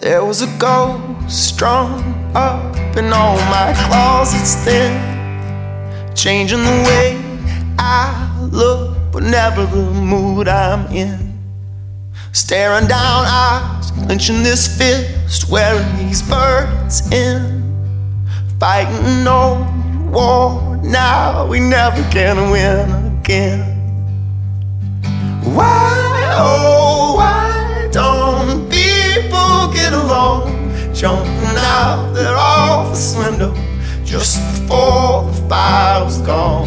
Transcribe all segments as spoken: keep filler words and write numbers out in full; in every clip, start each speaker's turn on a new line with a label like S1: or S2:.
S1: There was a ghost strung up in all my closets then, changing the way I look, but never the mood I'm in. Staring down eyes, clenching this fist, wearing these burdens in. Fighting no war now, we never can win again. Why, oh, why don't people get along? Jumping out their office window just before the fire was gone.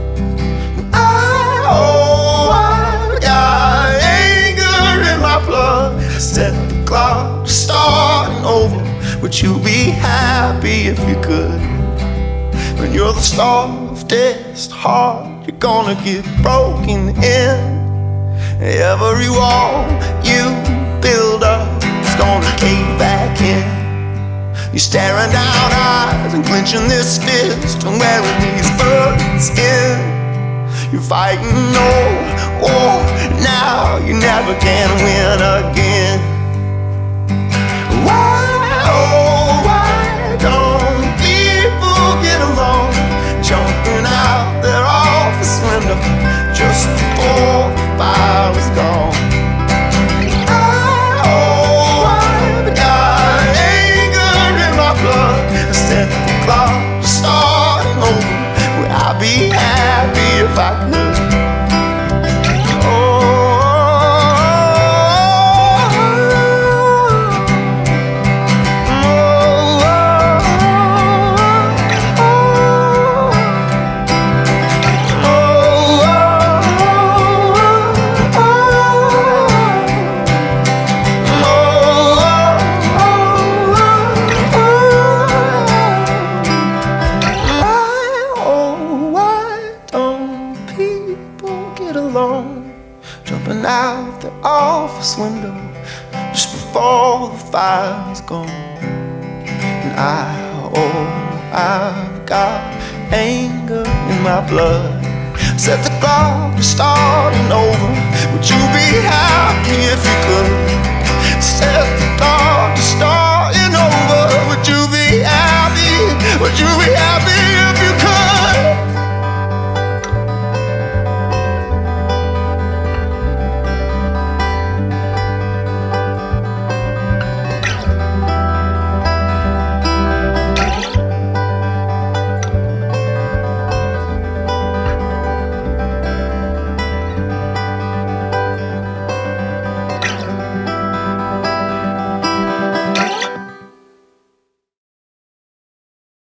S1: I, oh, I got anger in my blood. Set the clock starting over. Would you be happy if you could? When you're the softest heart, you're gonna get broken in. Every wall you build up is gonna cave back in. You're staring down eyes and clenching this fist and wearing these burdens in. You're fighting no war now, you never can win again. Why, oh, why don't people get along? Jumping out their office window just before the fire was gone. I, oh, I've got anger in my blood. I set the clock starting over. Would I be happy if I could? Jumping out the office window just before the fire's gone. And I, oh, I've got anger in my blood. Set the clock to start